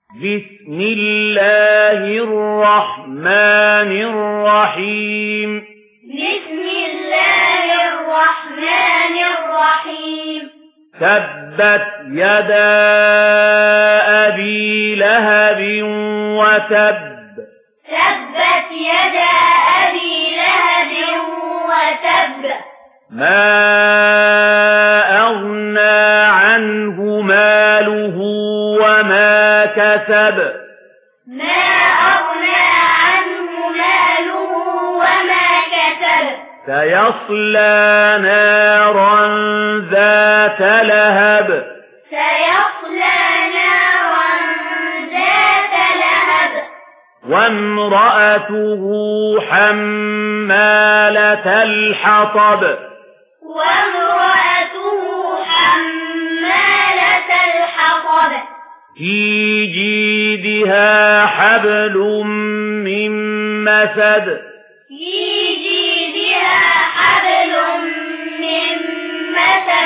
بسم الله الرحمن الرحيم بسم الله الرحمن الرحيم تبت يدا أبي لهب وتب تبت يدا أبي لهب وتب ما أغنى عنه ماله وما كسب ما أغنى عنه ماله وما كسب سيصلى نارا ذات لهب سيصلى نارا ذات لهب وامرأته حمالة الحطب وامرأته حمالة الحطب في جيدها حبل من مسد في جيدها حبل